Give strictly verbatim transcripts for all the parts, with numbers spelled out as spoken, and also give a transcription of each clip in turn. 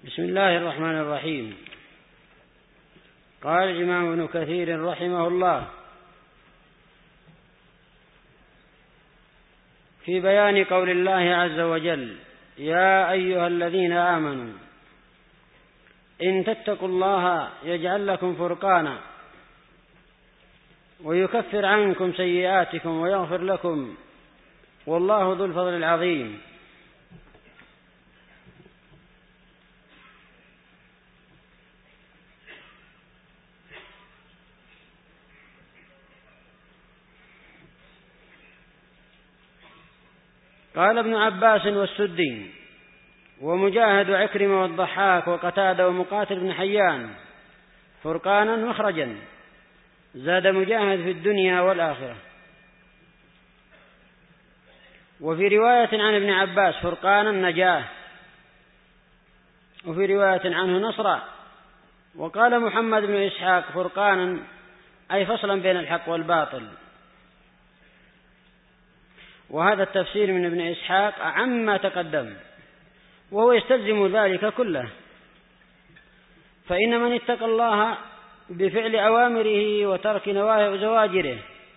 بسم الله الرحمن الرحيم. قال الإمام ابن كثير رحمه الله في بيان قول الله عز وجل: يا أيها الذين آمنوا إن تتقوا الله يجعل لكم فرقانا ويكفر عنكم سيئاتكم ويغفر لكم والله ذو الفضل العظيم. قال ابن عباس والسدي ومجاهد وعكرمة والضحاك وقتادة ومقاتل بن حيان: فرقانا مخرجا. زاد مجاهد في الدنيا والآخرة. وفي رواية عن ابن عباس: فرقانا نجاه. وفي رواية عنه: نصرا. وقال محمد بن إسحاق: فرقانا أي فصلا بين الحق والباطل. وهذا التفسير من ابن إسحاق أعم ما تقدم، وهو يستلزم ذلك كله، فإن من اتقى الله بفعل أوامره وترك نواهي وزواجره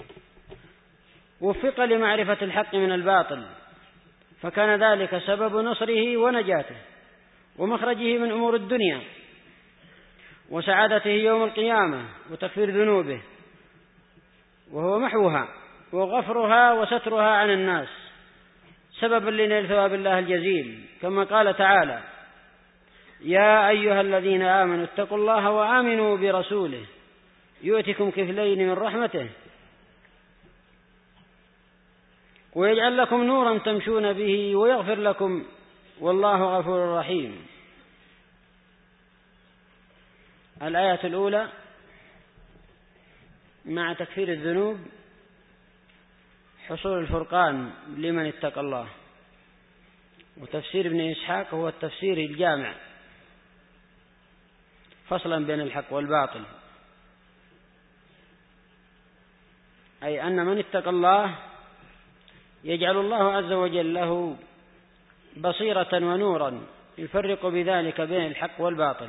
وفق لمعرفة الحق من الباطل، فكان ذلك سبب نصره ونجاته ومخرجه من أمور الدنيا وسعادته يوم القيامة وتكفير ذنوبه، وهو محوها وغفرها وسترها عن الناس، سببا لنيل ثواب الله الجزيل، كما قال تعالى: يا أيها الذين آمنوا اتقوا الله وآمنوا برسوله يؤتكم كفلين من رحمته ويجعل لكم نورا تمشون به ويغفر لكم والله غفور رحيم. الآية الأولى مع تكفير الذنوب حصول الفرقان لمن اتقى الله. وتفسير ابن إسحاق هو التفسير الجامع فصلا بين الحق والباطل، أي أن من اتقى الله يجعل الله عز وجل له بصيرة ونورا يفرق بذلك بين الحق والباطل.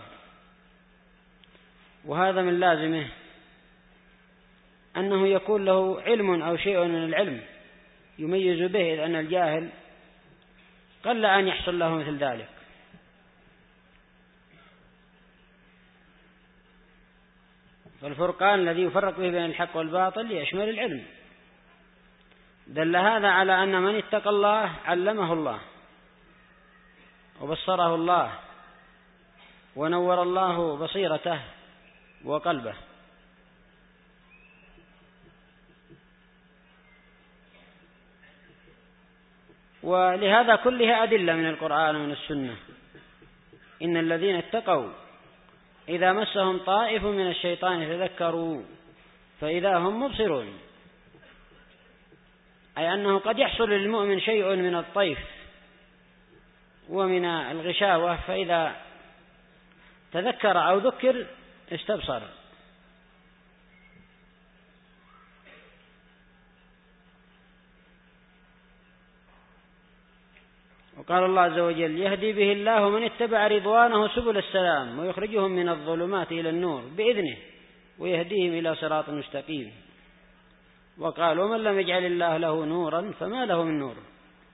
وهذا من لازمه أنه يكون له علم أو شيء من العلم يميز به، إذ أن الجاهل قل أن يحصل له مثل ذلك. فالفرقان الذي يفرق به بين الحق والباطل يشمل العلم. دل هذا على أن من اتقى الله علمه الله وبصره الله ونور الله بصيرته وقلبه. ولهذا كلها أدلة من القرآن ومن السنة. إن الذين اتقوا إذا مسهم طائف من الشيطان تذكروا فإذا هم مبصرون، أي أنه قد يحصل للمؤمن شيء من الطيف ومن الغشاوة، فإذا تذكر أو ذكر استبصر. وقال الله عز وجل: يهدي به الله من اتبع رضوانه سبل السلام ويخرجهم من الظلمات إلى النور بإذنه ويهديهم إلى صراط مستقيم. وقال: ومن لم يجعل الله له نورا فما له من نور.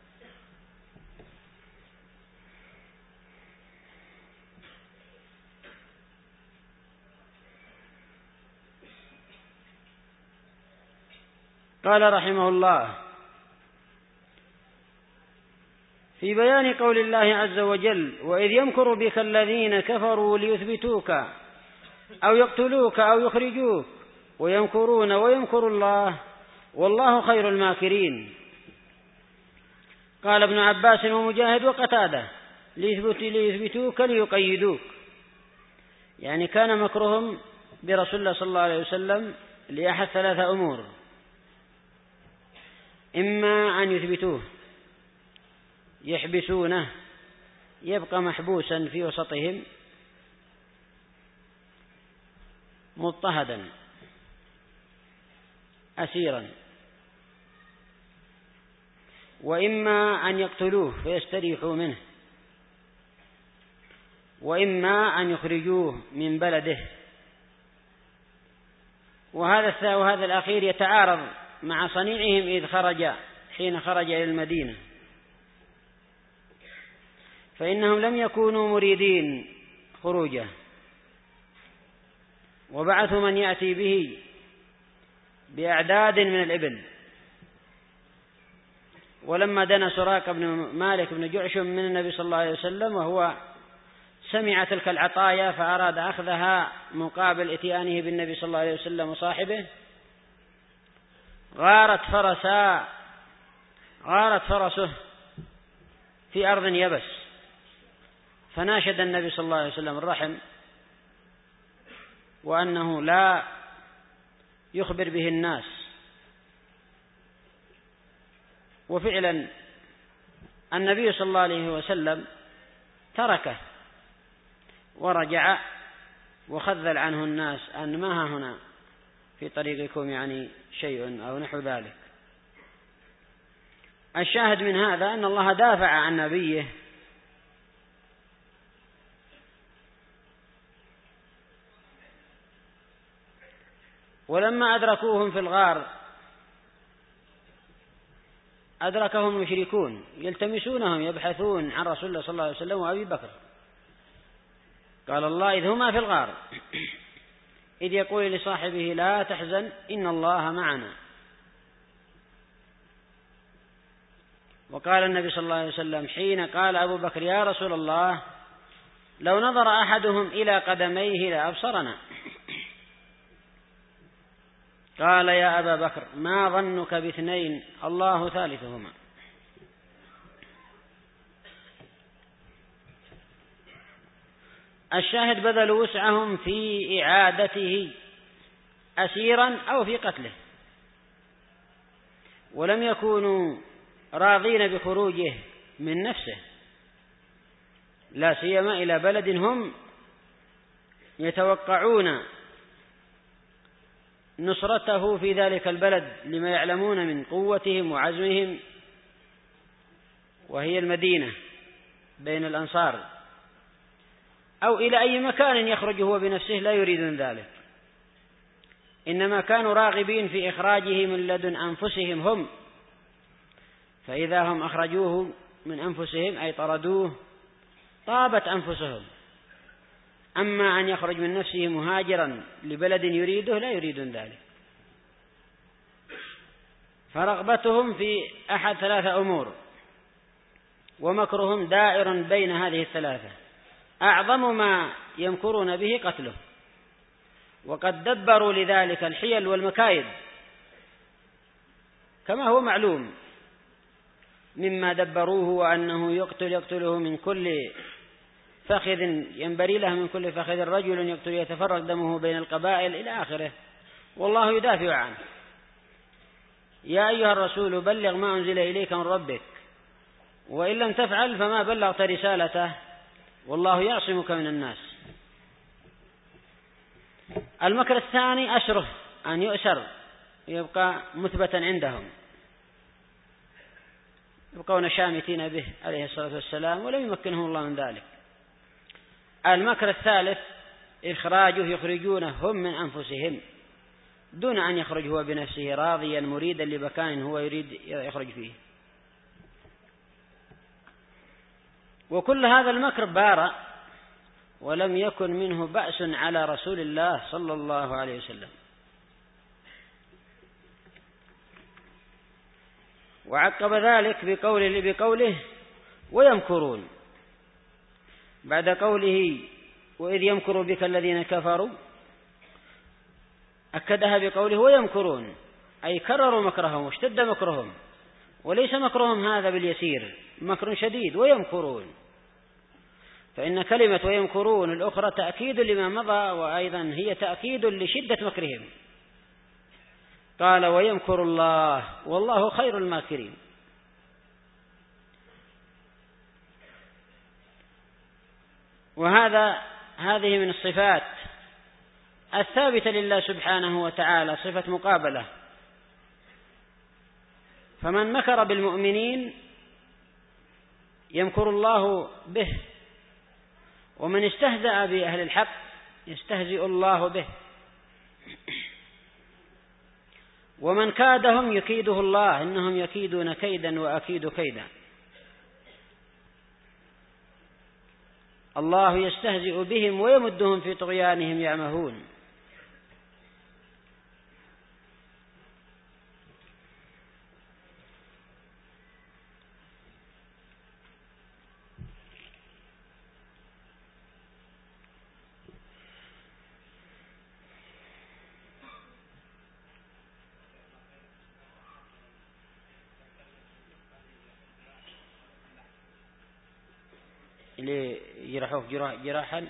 قال رحمه الله في بيان قول الله عز وجل: وإذ يمكر بك الذين كفروا ليثبتوك أو يقتلوك أو يخرجوك ويمكرون ويمكر الله والله خير الماكرين. قال ابن عباس ومجاهد وقتادة: ليثبتوك ليقيدوك، يعني كان مكرهم برسول الله صلى الله عليه وسلم لأحد ثلاثة أمور: إما أن يثبتوه يحبسونه يبقى محبوسا في وسطهم مضطهدا أسيرا، وإما أن يقتلوه فيستريحوا منه، وإما أن يخرجوه من بلده. وهذا وهذا الأخير يتعارض مع صنيعهم إذ خرج حين خرج إلى المدينة، فإنهم لم يكونوا مريدين خروجه، وبعثوا من يأتي به بأعداد من الإبل. ولما دنا سراقة بن مالك بن جعشم من النبي صلى الله عليه وسلم وهو سمع تلك العطايا فأراد أخذها مقابل إتيانه بالنبي صلى الله عليه وسلم وصاحبه، غارت فرسا غارت فرسه في أرض يبس، فناشد النبي صلى الله عليه وسلم الرحم وأنه لا يخبر به الناس. وفعلا النبي صلى الله عليه وسلم تركه ورجع وخذل عنه الناس أن ما هنا في طريقكم يعني شيء أو نحو ذلك. الشاهد من هذا أن الله دافع عن نبيه ولما أدركوهم في الغار أدركهم المشركون يلتمسونهم يبحثون عن رسول الله صلى الله عليه وسلم وأبي بكر. قال الله إذ هما في الغار إذ يقول لصاحبه لا تحزن إن الله معنا. وقال النبي صلى الله عليه وسلم حين قال أبو بكر يا رسول الله لو نظر أحدهم إلى قدميه لأبصرنا. قال يا أبا بكر ما ظنك باثنين الله ثالثهما. الشاهد بذلوا وسعهم في إعادته أسيرا أو في قتله، ولم يكونوا راضين بخروجه من نفسه، لا سيما إلى بلد هم يتوقعون نصرته في ذلك البلد لما يعلمون من قوتهم وعزمهم، وهي المدينة بين الأنصار، أو إلى أي مكان يخرج هو بنفسه لا يريدون ذلك، إنما كانوا راغبين في إخراجه من لدن أنفسهم هم، فإذا هم أخرجوه من أنفسهم أي طردوه طابت أنفسهم. أما أن يخرج من نفسه مهاجرا لبلد يريده لا يريدون ذلك. فرغبتهم في أحد ثلاثة أمور، ومكرهم دائر بين هذه الثلاثة، أعظم ما يمكرون به قتله، وقد دبروا لذلك الحيل والمكايد كما هو معلوم مما دبروه، وأنه يقتل يقتله من كل فخذ ينبري له من كل فخذ رجل يقتل يتفرق دمه بين القبائل إلى آخره، والله يدافع عنه. يا أيها الرسول بلغ ما أنزل إليك من ربك وإن لم تفعل فما بلغت رسالته والله يعصمك من الناس. المكر الثاني أسره، أن يؤسر يبقى مثبتا عندهم، يبقون شامتين به عليه الصلاة والسلام ولم يمكنهم الله من ذلك. المكر الثالث إخراجه، يخرجونه هم من أنفسهم دون أن يخرج هو بنفسه راضيا مريدا لمكان هو يريد يخرج فيه. وكل هذا المكر بارأ ولم يكن منه بأس على رسول الله صلى الله عليه وسلم. وعقب ذلك بقوله, بقوله ويمكرون، بعد قوله وإذ يمكر بك الذين كفروا أكدها بقوله ويمكرون، أي كرروا مكرهم واشتد مكرهم، وليس مكرهم هذا باليسير، مكر شديد. ويمكرون، فإن كلمة ويمكرون الأخرى تأكيد لما مضى، وأيضا هي تأكيد لشدة مكرهم. قال ويمكر الله والله خير الماكرين. وهذا هذه من الصفات الثابتة لله سبحانه وتعالى، صفة مقابلة. فمن مكر بالمؤمنين يمكر الله به، ومن استهزأ بأهل الحق يستهزئ الله به، ومن كادهم يكيده الله، إنهم يكيدون كيدا وأكيد كيدا. الله يستهزئ بهم ويمدهم في طغيانهم يعمهون. اللي يجرحوه جراح جراحا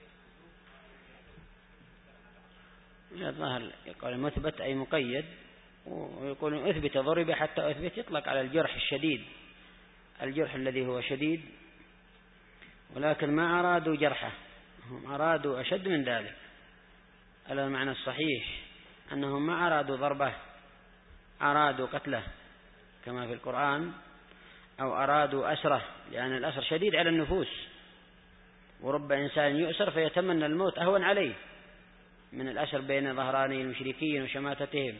الظاهر يقول مثبت أي مقيد، ويقول أثبت ضرب حتى أثبت، يطلق على الجرح الشديد، الجرح الذي هو شديد، ولكن ما أرادوا جرحه، هم أرادوا أشد من ذلك. على المعنى الصحيح أنهم ما أرادوا ضربه، أرادوا قتله كما في القرآن، أو أرادوا أسره، لأن الأسر شديد على النفوس، ورب إنسان يؤسر فيتمنى الموت أهون عليه من الأسر بين ظهراني المشركين وشماتتهم،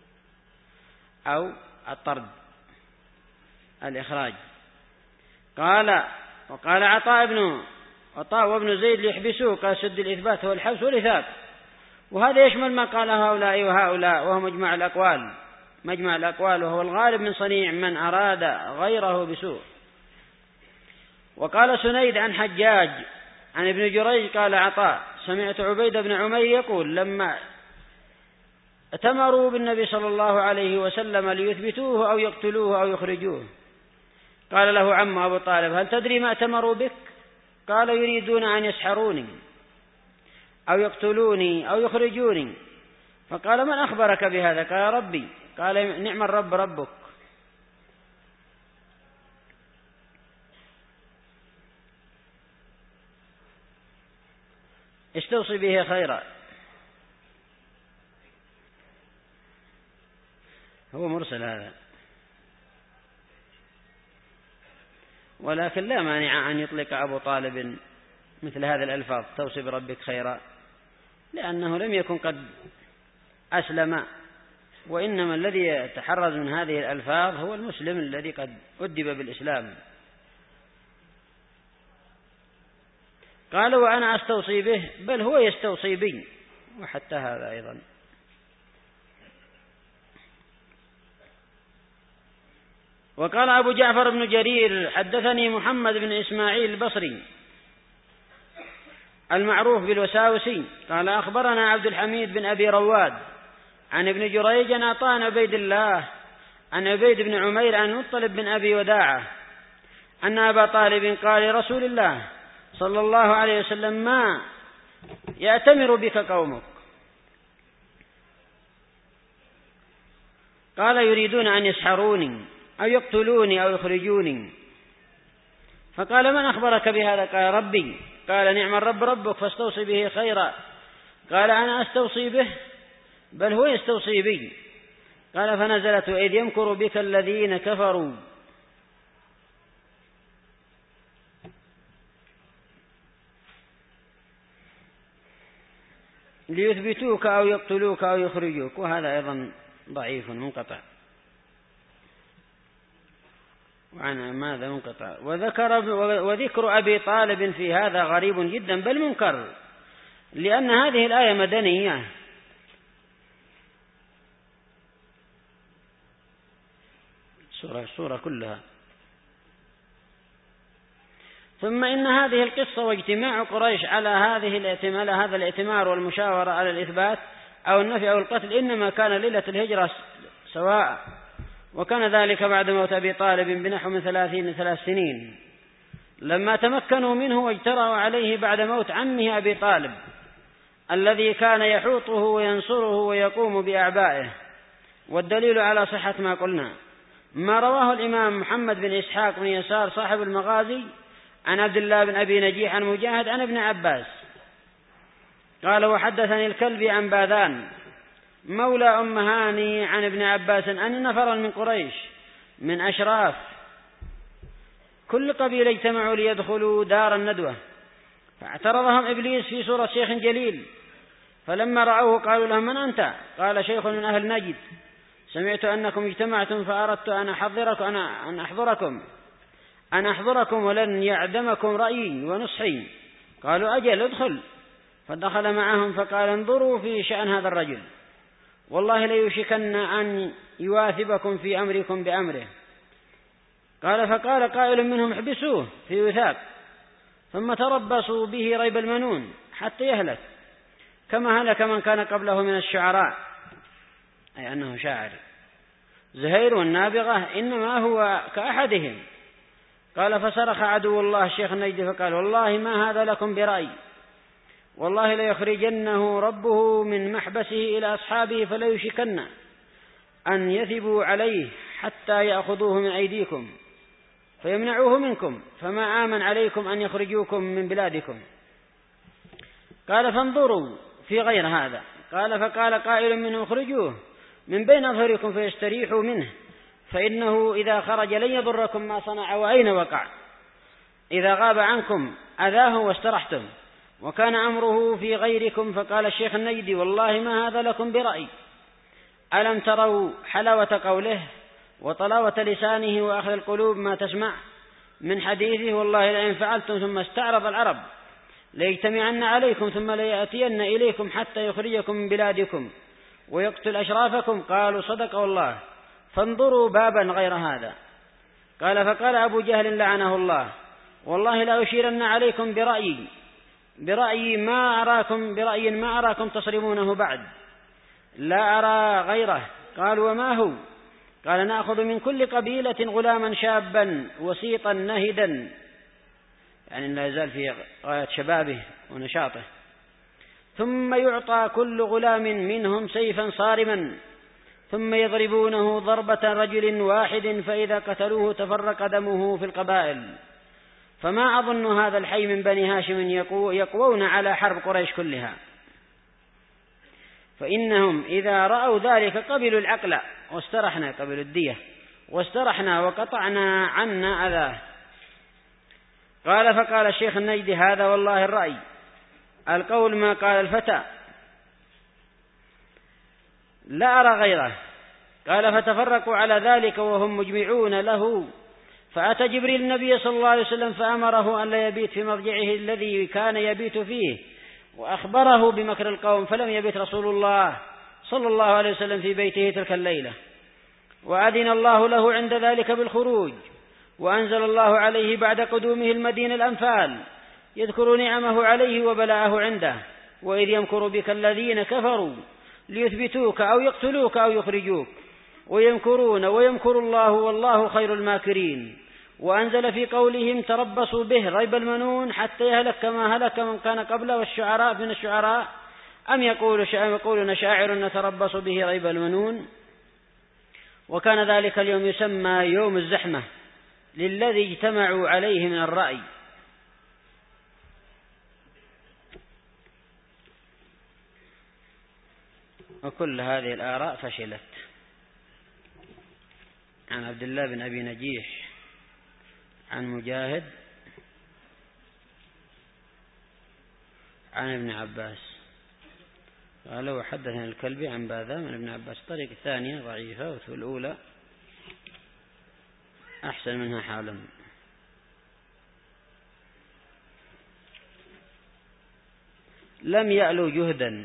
أو الطرد الإخراج. قال وقال عطاء بن عطاء وابن زيد ليحبسوه، قال سد الإثبات هو الحبس والإثاب، وهذا يشمل ما قال هؤلاء وهؤلاء، وهو مجمع الأقوال مجمع الأقوال وهو الغالب من صنيع من أراد غيره بسوء. وقال سنيد عن حجاج عن ابن جريج قال عطاء سمعت عبيد بن عمير يقول لما اتمروا بالنبي صلى الله عليه وسلم ليثبتوه أو يقتلوه أو يخرجوه، قال له عم أبو طالب هل تدري ما اتمروا بك؟ قال يريدون أن يسحروني أو يقتلوني أو يخرجوني. فقال من أخبرك بهذا؟ قال ربي. قال نعم الرب ربك. استوصي به خيرا. هو مرسل هذا، ولكن لا مانع أن يطلق أبو طالب مثل هذه الألفاظ توصي بربك خيرا، لأنه لم يكن قد أسلم، وإنما الذي يتحرز من هذه الألفاظ هو المسلم الذي قد أدب بالإسلام. قال وأنا أستوصي به، بل هو يستوصي بي، وحتى هذا أيضا. وقال أبو جعفر بن جرير حدثني محمد بن إسماعيل البصري المعروف بالوساوسي قال أخبرنا عبد الحميد بن أبي رواد عن ابن جريج عن عطاء عبيد الله عن عبيد بن عمير عن مطلب بن أبي وداعة أن أبا طالب قال لرسول الله صلى الله عليه وسلم ما يأتمر بك قومك؟ قال يريدون أن يسحروني أو يقتلوني أو يخرجوني. فقال من أخبرك بهذا؟ قال ربي. قال نعم الرب ربك فاستوصي به خيرا. قال أنا أستوصي به، بل هو يستوصي بي. قال فنزلت إذ يمكر بك الذين كفروا ليثبتوك أو يقتلوك أو يخرجوك، وهذا أيضا ضعيف منقطع. وعن ماذا منقطع؟ وذكر وذكر أبي طالب في هذا غريب جدا بل منكر، لأن هذه الآية مدنية، سورة سورة كلها. ثم إن هذه القصة واجتماع قريش على هذه الائتمار هذا الائتمار والمشاورة على الإثبات أو النفي أو القتل إنما كان ليلة الهجرة سواء، وكان ذلك بعد موت أبي طالب بنحو من ثلاثين ثلاث سنين، لما تمكنوا منه واجترأوا عليه بعد موت عمه أبي طالب الذي كان يحوطه وينصره ويقوم بأعبائه. والدليل على صحة ما قلنا ما رواه الإمام محمد بن إسحاق بن يسار صاحب المغازي عن عبد الله بن أبي نجيح عن مجاهد عن ابن عباس قال وحدثني الكلبي عن باذان مولى أم هاني عن ابن عباس أن نفرا من قريش من أشراف كل قبيلة اجتمعوا ليدخلوا دار الندوة، فاعترضهم إبليس في صورة شيخ جليل، فلما رأوه قالوا له: من أنت؟ قال: شيخ من أهل نجد، سمعت أنكم اجتمعتم فأردت أن أحضركم أنا أن أحضركم أن أحضركم ولن يعدمكم رأيي ونصحي. قالوا: أجل، ادخل. فدخل معهم فقال: انظروا في شأن هذا الرجل، والله ليوشكن أن يواثبكم في أمركم بأمره. قال: فقال قائل منهم: احبسوه في وثاق ثم تربصوا به ريب المنون حتى يهلك كما هلك من كان قبله من الشعراء، أي أنه شاعر. زهير والنابغة إنما هو كأحدهم. قال: فصرخ عدو الله الشيخ النجدي فقال: والله ما هذا لكم برأي، والله ليخرجنه ربه من محبسه إلى أصحابه فليوشكن أن يثبوا عليه حتى يأخذوه من أيديكم فيمنعوه منكم، فما آمن عليكم أن يخرجوكم من بلادكم. قال: فانظروا في غير هذا. قال: فقال قائل منهم: اخرجوه من بين أظهركم فيستريحوا منه، فإنه إذا خرج لن يضركم ما صنع وأين وقع، إذا غاب عنكم أذاه واسترحتم، وكان أمره في غيركم. فقال الشيخ النجدي: والله ما هذا لكم برأي، ألم تروا حلاوة قوله وطلاوة لسانه وأخذ القلوب ما تسمع من حديثه، والله لئن فعلتم ثم استعرض العرب ليجتمعن عليكم ثم ليأتين إليكم حتى يخرجكم من بلادكم ويقتل أشرافكم. قالوا: صدق والله، فانظروا بابا غير هذا. قال: فقال أبو جهل لعنه الله: والله لا أشيرن عليكم برأيي برأيي ما أراكم برأي ما أراكم تصرمونه بعد، لا أرى غيره. قالوا: وما هو؟ قال: نأخذ من كل قبيلة غلاما شابا وسيطا نهدا، يعني لا يزال في غاية شبابه ونشاطه، ثم يعطى كل غلام منهم سيفا صارما، ثم يضربونه ضربة رجل واحد، فإذا قتلوه تفرق دمه في القبائل، فما أظن هذا الحي من بني هاشم يقوون على حرب قريش كلها، فإنهم إذا رأوا ذلك قبلوا العقل واسترحنا، قبلوا الدية واسترحنا وقطعنا عنا أذاه. قال: فقال الشيخ النجدي: هذا والله الرأي، القول ما قال الفتى، لا أرى غيره. قال: فتفرقوا على ذلك وهم مجمعون له، فأتى جبريل النبي صلى الله عليه وسلم فأمره أن لا يبيت في مضجعه الذي كان يبيت فيه، وأخبره بمكر القوم، فلم يبيت رسول الله صلى الله عليه وسلم في بيته تلك الليلة، وأذن الله له عند ذلك بالخروج، وأنزل الله عليه بعد قدومه المدينة الأنفال يذكر نعمه عليه وبلاءه عنده، وإذ يمكر بك الذين كفروا ليثبتوك أو يقتلوك أو يخرجوك، ويمكرون ويمكر الله والله خير الماكرين. وأنزل في قولهم: تربصوا به ريب المنون حتى يهلك كما هلك من كان قبله والشعراء من الشعراء، أم يقولون شاعر نتربص به ريب المنون. وكان ذلك اليوم يسمى يوم الزحمة للذي اجتمعوا عليه من الرأي. وكل هذه الآراء فشلت. عن عبد الله بن أبي نجيح عن مجاهد عن ابن عباس قال: وحدثنا الكلبي عن باذا من ابن عباس. طريق الثانية ضعيفة والأولى أحسن منها حالا. لم يألو جهدا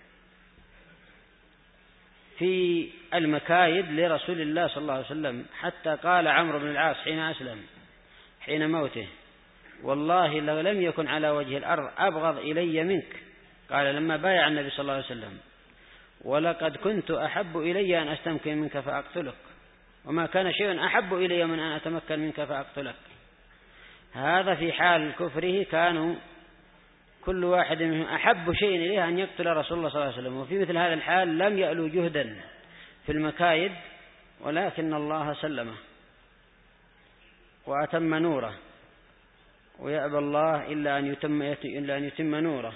في المكايد لرسول الله صلى الله عليه وسلم، حتى قال عمرو بن العاص حين أسلم حين موته: والله لو لم يكن على وجه الأرض أبغض إلي منك. قال لما بايع النبي صلى الله عليه وسلم: ولقد كنت أحب إلي أن أستمكن منك فأقتلك، وما كان شيء أحب إلي من أن أتمكن منك فأقتلك. هذا في حال كفره كانوا كل واحد منهم أحب شيء إليه أن يقتل رسول الله صلى الله عليه وسلم، وفي مثل هذا الحال لم يألو جهدا في المكايد، ولكن الله سلمه وأتم نوره، ويأبى الله إلا أن يتم, إلا أن يتم نوره.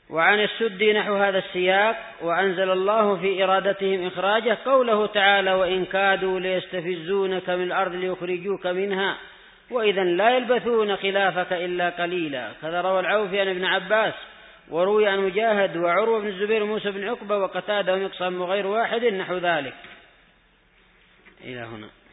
وعن السدي نحو هذا السياق. وأنزل الله في إرادتهم إخراجه قوله تعالى وإن كادوا ليستفزونك من الأرض ليخرجوك منها وإذا لا يلبثون خلافك إلا قليلا. كذا روى العوفي عن ابن عباس، وروي عن مجاهد وعروة بن الزبير وموسى بن عقبة وقتادة ومقسم وغير واحد نحو ذلك. إلى هنا.